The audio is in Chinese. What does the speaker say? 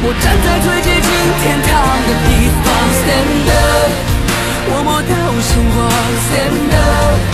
我站在最接近天堂的地方 ，Stand up，我摸到星光 ，Stand up。